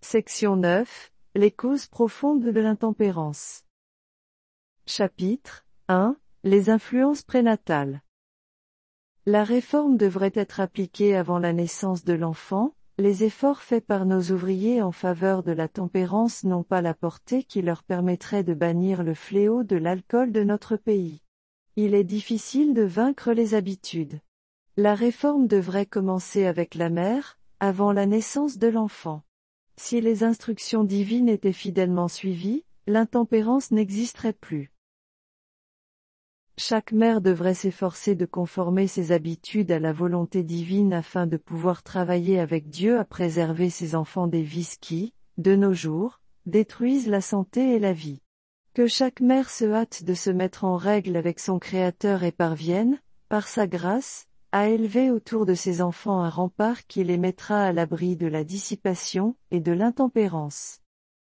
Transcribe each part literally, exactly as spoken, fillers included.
Section neuf. Les causes profondes de l'intempérance. Chapitre un. Les influences prénatales. La réforme devrait être appliquée avant la naissance de l'enfant. Les efforts faits par nos ouvriers en faveur de la tempérance n'ont pas la portée qui leur permettrait de bannir le fléau de l'alcool de notre pays. Il est difficile de vaincre les habitudes. La réforme devrait commencer avec la mère, avant la naissance de l'enfant. Si les instructions divines étaient fidèlement suivies, l'intempérance n'existerait plus. Chaque mère devrait s'efforcer de conformer ses habitudes à la volonté divine afin de pouvoir travailler avec Dieu à préserver ses enfants des vices qui, de nos jours, détruisent la santé et la vie. Que chaque mère se hâte de se mettre en règle avec son Créateur et parvienne, par sa grâce, à élever autour de ses enfants un rempart qui les mettra à l'abri de la dissipation et de l'intempérance.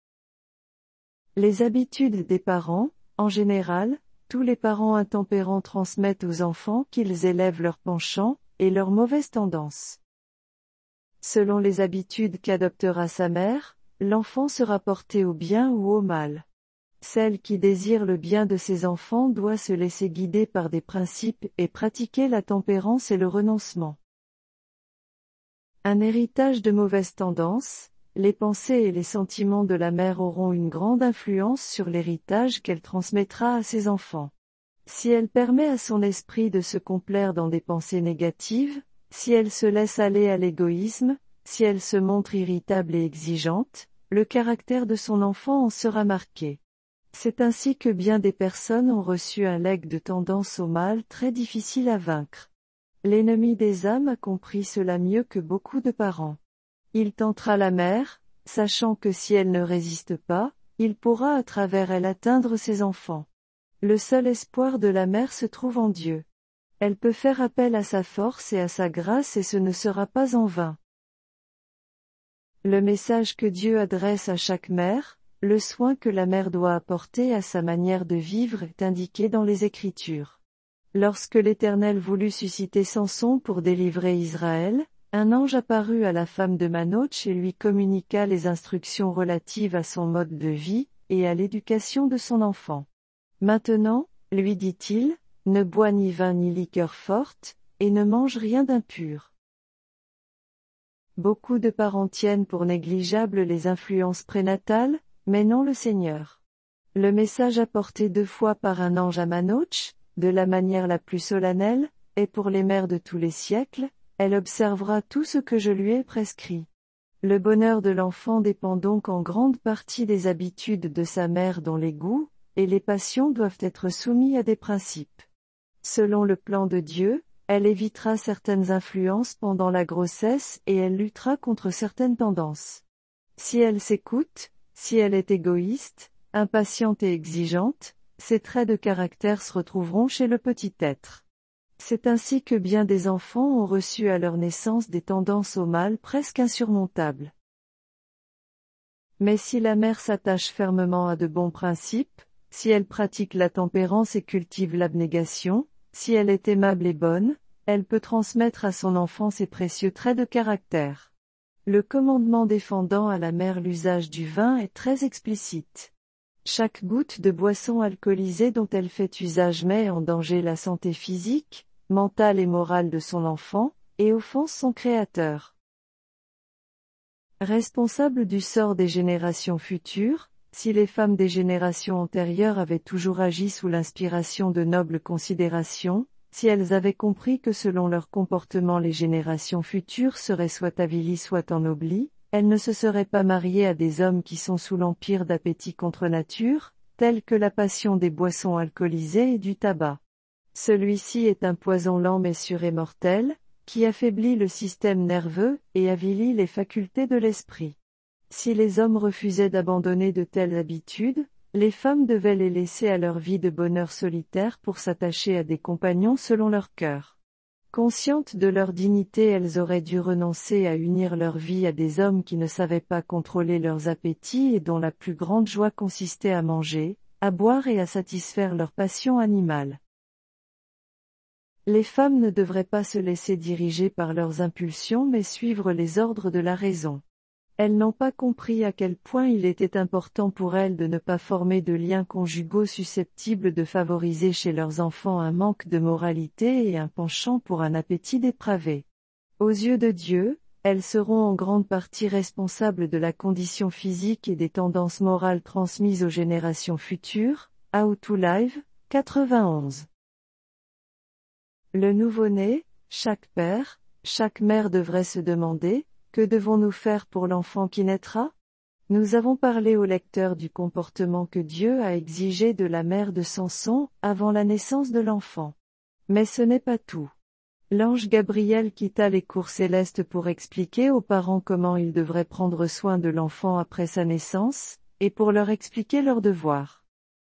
Les habitudes des parents, en général, tous les parents intempérants transmettent aux enfants qu'ils élèvent leurs penchants et leurs mauvaises tendances. Selon les habitudes qu'adoptera sa mère, l'enfant sera porté au bien ou au mal. Celle qui désire le bien de ses enfants doit se laisser guider par des principes et pratiquer la tempérance et le renoncement. Un héritage de mauvaises tendances, les pensées et les sentiments de la mère auront une grande influence sur l'héritage qu'elle transmettra à ses enfants. Si elle permet à son esprit de se complaire dans des pensées négatives, si elle se laisse aller à l'égoïsme, si elle se montre irritable et exigeante, le caractère de son enfant en sera marqué. C'est ainsi que bien des personnes ont reçu un legs de tendance au mal très difficile à vaincre. L'ennemi des âmes a compris cela mieux que beaucoup de parents. Il tentera la mère, sachant que si elle ne résiste pas, il pourra à travers elle atteindre ses enfants. Le seul espoir de la mère se trouve en Dieu. Elle peut faire appel à sa force et à sa grâce et ce ne sera pas en vain. Le message que Dieu adresse à chaque mère, le soin que la mère doit apporter à sa manière de vivre est indiqué dans les Écritures. Lorsque l'Éternel voulut susciter Samson pour délivrer Israël, un ange apparut à la femme de Manoch et lui communiqua les instructions relatives à son mode de vie, et à l'éducation de son enfant. Maintenant, lui dit-il, ne bois ni vin ni liqueur forte, et ne mange rien d'impur. Beaucoup de parents tiennent pour négligeables les influences prénatales, mais non le Seigneur. Le message apporté deux fois par un ange à Manoch, de la manière la plus solennelle, est pour les mères de tous les siècles, elle observera tout ce que je lui ai prescrit. Le bonheur de l'enfant dépend donc en grande partie des habitudes de sa mère dont les goûts et les passions doivent être soumis à des principes. Selon le plan de Dieu, elle évitera certaines influences pendant la grossesse et elle luttera contre certaines tendances. Si elle s'écoute, si elle est égoïste, impatiente et exigeante, ces traits de caractère se retrouveront chez le petit être. C'est ainsi que bien des enfants ont reçu à leur naissance des tendances au mal presque insurmontables. Mais si la mère s'attache fermement à de bons principes, si elle pratique la tempérance et cultive l'abnégation, si elle est aimable et bonne, elle peut transmettre à son enfant ces précieux traits de caractère. Le commandement défendant à la mère l'usage du vin est très explicite. Chaque goutte de boisson alcoolisée dont elle fait usage met en danger la santé physique, mentale et morale de son enfant, et offense son Créateur. Responsable du sort des générations futures, si les femmes des générations antérieures avaient toujours agi sous l'inspiration de nobles considérations, si elles avaient compris que selon leur comportement les générations futures seraient soit avilies soit ennoblies, elles ne se seraient pas mariées à des hommes qui sont sous l'empire d'appétits contre nature, tels que la passion des boissons alcoolisées et du tabac. Celui-ci est un poison lent mais sûr et mortel, qui affaiblit le système nerveux et avilit les facultés de l'esprit. Si les hommes refusaient d'abandonner de telles habitudes, les femmes devaient les laisser à leur vie de bonheur solitaire pour s'attacher à des compagnons selon leur cœur. Conscientes de leur dignité, elles auraient dû renoncer à unir leur vie à des hommes qui ne savaient pas contrôler leurs appétits et dont la plus grande joie consistait à manger, à boire et à satisfaire leur passion animale. Les femmes ne devraient pas se laisser diriger par leurs impulsions mais suivre les ordres de la raison. Elles n'ont pas compris à quel point il était important pour elles de ne pas former de liens conjugaux susceptibles de favoriser chez leurs enfants un manque de moralité et un penchant pour un appétit dépravé. Aux yeux de Dieu, elles seront en grande partie responsables de la condition physique et des tendances morales transmises aux générations futures. How to Live, quatre-vingt-onze. Le nouveau-né, chaque père, chaque mère devrait se demander: que devons-nous faire pour l'enfant qui naîtra? Nous avons parlé au lecteur du comportement que Dieu a exigé de la mère de Samson, avant la naissance de l'enfant. Mais ce n'est pas tout. L'ange Gabriel quitta les cours célestes pour expliquer aux parents comment ils devraient prendre soin de l'enfant après sa naissance, et pour leur expliquer leurs devoirs.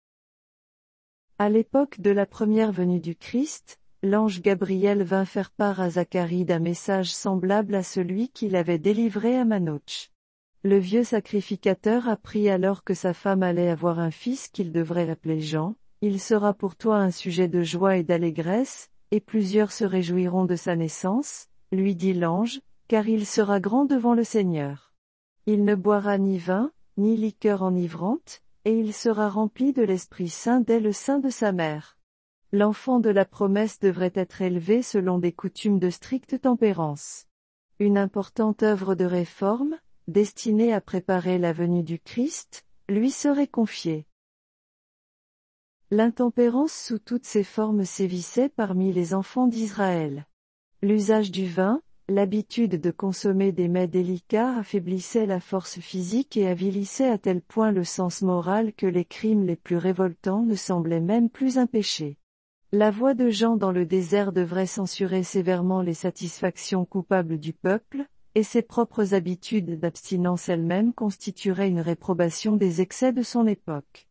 À l'époque de la première venue du Christ, l'ange Gabriel vint faire part à Zacharie d'un message semblable à celui qu'il avait délivré à Manoch. Le vieux sacrificateur apprit alors que sa femme allait avoir un fils qu'il devrait appeler Jean. Il sera pour toi un sujet de joie et d'allégresse, et plusieurs se réjouiront de sa naissance, lui dit l'ange, car il sera grand devant le Seigneur. Il ne boira ni vin, ni liqueur enivrante, et il sera rempli de l'Esprit Saint dès le sein de sa mère. L'enfant de la promesse devrait être élevé selon des coutumes de stricte tempérance. Une importante œuvre de réforme, destinée à préparer la venue du Christ, lui serait confiée. L'intempérance sous toutes ses formes sévissait parmi les enfants d'Israël. L'usage du vin, l'habitude de consommer des mets délicats affaiblissait la force physique et avilissait à tel point le sens moral que les crimes les plus révoltants ne semblaient même plus un péché. La voix de Jean dans le désert devrait censurer sévèrement les satisfactions coupables du peuple, et ses propres habitudes d'abstinence elles-mêmes constitueraient une réprobation des excès de son époque.